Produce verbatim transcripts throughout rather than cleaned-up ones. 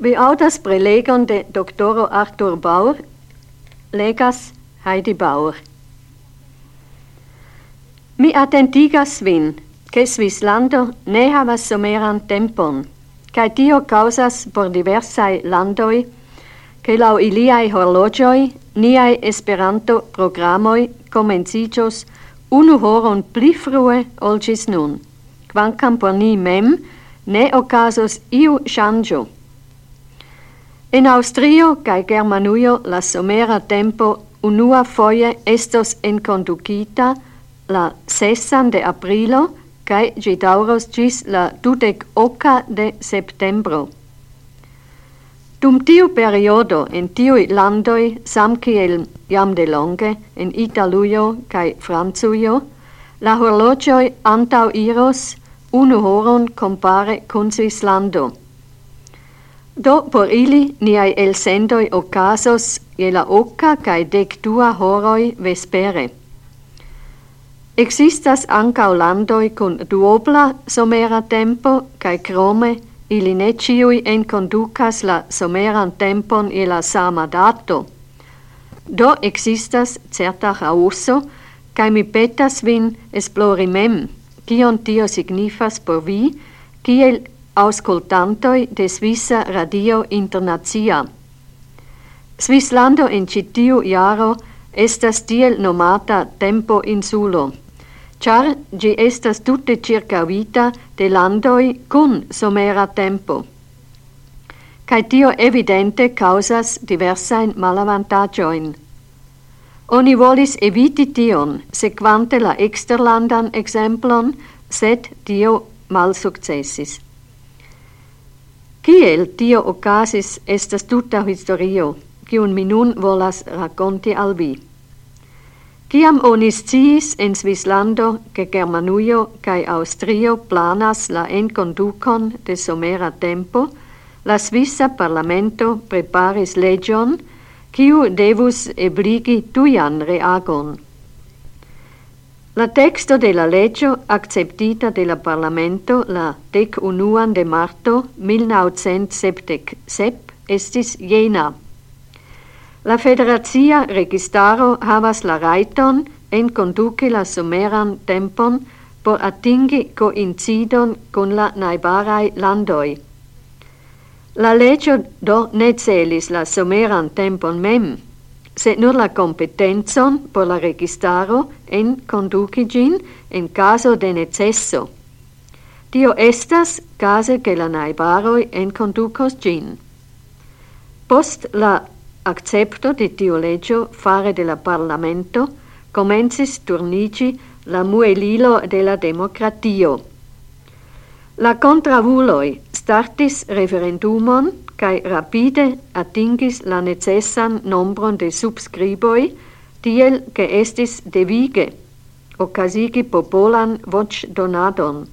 Vi autas prelegon de doctoro Arthur Bauer, legas Heidi Bauer. Mi attentigas vin, che Svislando ne havas someran tempon, cae tio causas por diversae landoi, che lau iliai horlogioi, niai Esperanto programoi comencicios unu horon pli frue ol gis nun, quancam por ni mem ne ocasos iu changio. In Austrio cae Germanuio la somera tempo unua foie estos enconducita la sessan de aprilo cae gi dauros gis la dudec oca de septembro. Dum tiu periodo in tiui landoi, sam kiel jam de longe, in Italuio cae Franzuio, la horlogioi antau iros unu horon compare cun Svislando. Do por ili niai elsendoi ocasos je la oca cae dec dua horoi vespere. Existas ancau landoi cun duobla somera tempo, cae crome ili ne ciui enconducas la someran tempon e la sama dato. Do existas certa hauso, cae mi petas vin esplori mem, cion tio signifas por vi, kiel auscultantoi de Svissa Radio Internazia. Svislando in citiu jaro estas tiel nomata tempo insulo, char gi estas tutte circavita de landoi cun somera tempo. Cae tio evidente causas diversain malavantagioin. Oni volis eviti tion, sequante la exterlandan exemplon, sed tio mal successis. Kiel tio ocasis estas tuta historio, kiun mi nun volas raconti al vi. Ciam oni sciis in Svislando che Germanuio cae Austrio planas la enconducon de somera tempo, la Svissa Parlamento preparis legion, kiu devus ebligi tuian reagon. La texto de la legio acceptita de la Parlamento la dec unuan de marto mil naucent sepdec sep estis jena. La federazia registaro havas la raiton enconduci la someran tempon por atingi coincidon con la naibarai landoi. La legio do ne celis la someran tempon mem, sed nur la competenzon por la registaro en conduci gin en caso de necesso. Tio estas case che la naibaroi en conducos gin. Post la accepto de tiu legio fare de la Parlamento comencis turnigi la muelilo de la democratio. La contravuloi startis referendumon cae rapide atingis la necessan nombron de subscriboi, tiel che estis devige, ocasigi popolan voc donadon.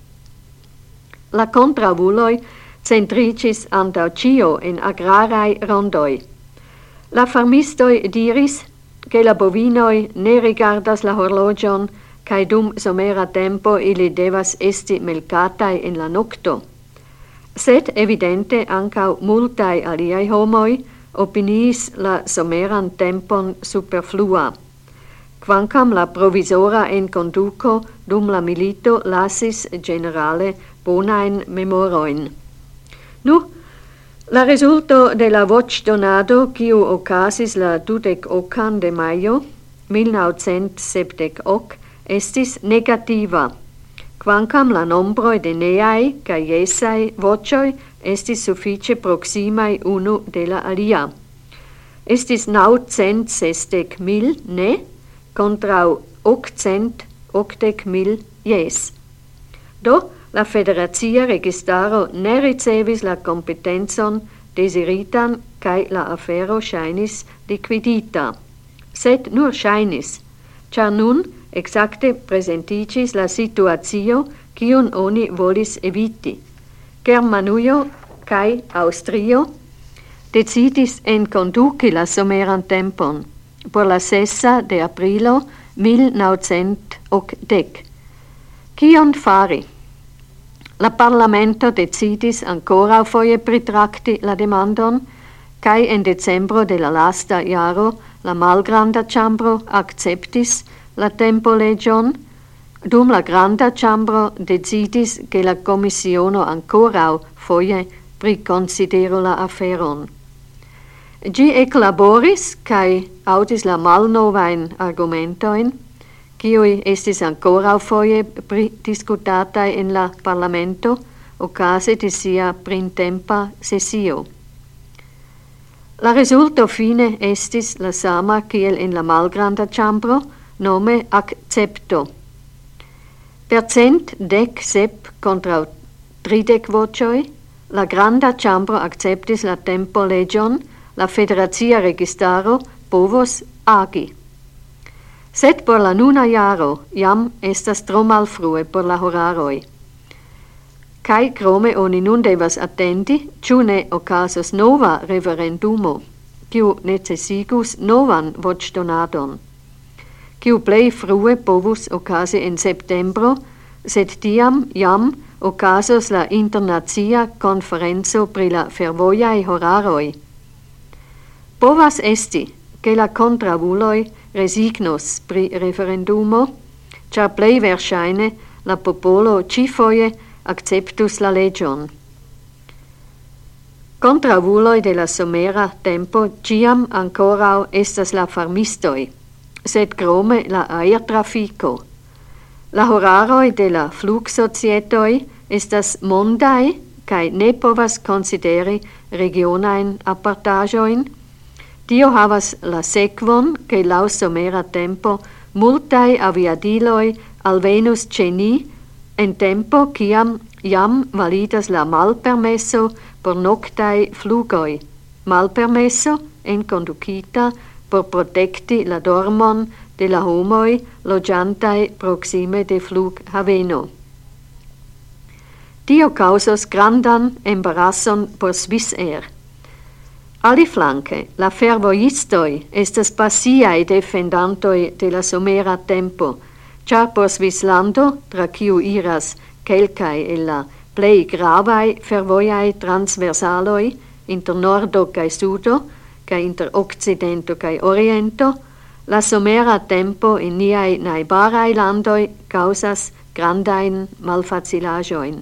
La contravuloi centricis antau cio in agrarai rondoi. La farmistoi diris che la bovinoi ne rigardas la horlogion, cae dum somera tempo ili devas esti melcatai in la nocto. Sed evidente ancau multae aliai homoi opiniis la someran tempon superflua, quancam la provisora en conduco dum la milito lasis generale bonain memoroin. Nu, la resulto de la voc donado, quiu ocasis la dudec ocan de maio mil naucent sepdec hoc, estis negativa, quancam la nombroi de neai ca iesai vocioi estis suffice proximai unu de la alia. Estis naucent sesdec mil ne, contrau octcent octec mil ies. Do, la federazia registaro ne ricevis la competenzon desiritan cae la afero shainis liquidita. Sed nur shainis, char nun exacte presenticis la situatio quiun oni volis eviti. Germanuio cae Austrio decidis enconduci la someran tempon por la sessa de aprilo mil naucent octec. Cion fari? La parlamento decidis ancora foje pritrakti la demandon, kaj en decembro de la lasta jaro la malgranda ĉambro akceptis la tempoleĝon, dum la granda ĉambro decidis ke la komisiono ankoraŭ foje prikonsideru la aferon. Ĝi eklaboris kaj aŭdis la malnovajn argumentojn, kiuj estis ankoraŭ foje pridiskutataj en la parlamento okaze de sia printempa sesio. La rezulto fine estis la sama kiel en la malgranda ĉambro, nome akcepto. Per cent dek sep kontraŭ tridek voĉoj, la granda ĉambro akceptis la tempoleĝon, la federacia registaro povos agi. Sed por la nuna jaro jam estas tro malfrue por la horaroj. Kaj krome oni nun devas atendi, ĉu ne okazos nova referendumo, kiu necesigus novan voĉdonadon, kiu plej frue povus okazi en septembro, sed tiam jam okazos la internacia konferenco pri la fervojaj horaroj. Povas esti, ke la kontraŭuloj resignos pri referendumo, ĉar plej verŝajne la popolo ĉifoje acceptus la legion. Kontraŭuloj de la somera tempo ĉiam ankoraŭ estas la farmistoj, sed krome la aertrafiko. La horaroj de la flugsocietoj estas mondaj kaj ne povas konsideri regionajn apartaĵojn. Tio havas la sekvon, ke laŭ somera tempo multaj aviadiloj alvenus ĉe ni en tempo kiam jam validas la malpermeso por noktaj flugoj, malpermeso enkondukita por protekti la dormon de la homoj loĝantaj proksime de flughaveno. Tio kaŭzos grandan embarason por Swissair. Aliflanke, la fervojistoj estas pasiaj defendantoj de la somera tempo, ĉar por Svislando, tra kiu iras kelkaj el la plej gravaj fervojaj transversaloj inter nordo kaj sudo, kaj inter okcidento kaj oriento, la somera tempo en niaj najbaraj landoj kaŭzas grandajn malfacilaĵojn.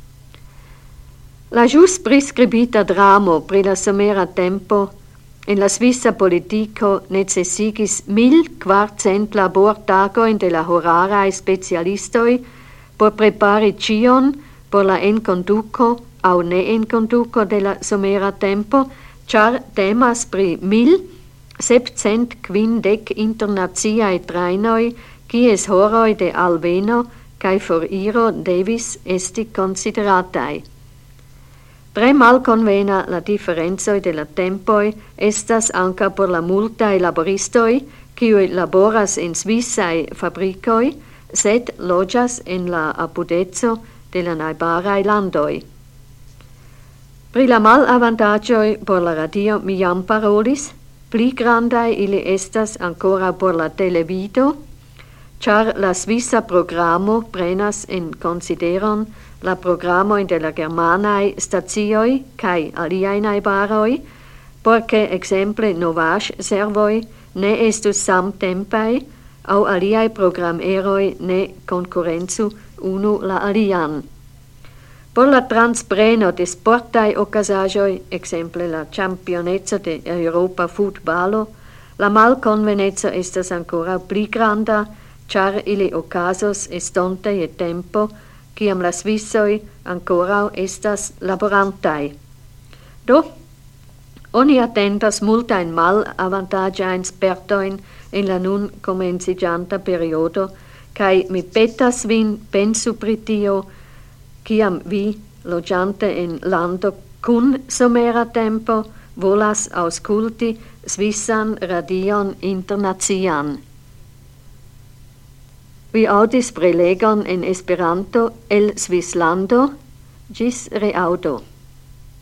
La jus prescribita dramo pri la somera tempo en la svisa politico necesigis mil kvarcent labortagojn de la horaraj specialistoj por prepari ĉion por la enkonduko aŭ ne enkonduko de la somera tempo, ĉar temas pri mil sepcent kvindek internaciaj trajnoj, kies horoj de alveno kaj foriro devis esti konsiderataj. Tre malconvena la differenzoj de la tempoj estas ankaŭ por la multaj laboristoj, kiuj laboras en svisaj fabrikoj, sed loĝas en la apudeco de la najbaraj landoj. Pri la malavantaĝoj por la radio mi jam parolis, pli grandaj ili estas ankoraŭ por la televido, ĉar la svisa programo prenas en konsideron la programoj de la germanaj stacioj kaj aliaj najbaroj, por ke ekzemple novaĵservoj ne estus samtempaj aŭ aliaj programeroj ne konkurencu unu la alian. Por la transpreno de sportaj okazaĵoj, ekzemple la ĉampioneco de Eŭropa futbalo, la malkonveneco estas ankoraŭ pli granda, ĉar ili okazos estonte je tempo, kiam la Svisoj ankoraŭ estas laborantaj. Do, oni atendas multajn malavantaĝajn spertojn en la nun komenciĝanta periodo, kaj mi petas vin pensu pri tio, kiam vi, loĝante en lando kun somera tempo, volas aŭskulti Svisan radion internacian. Vi audis prelegon en Esperanto el Svislando, ĝis reaŭdo.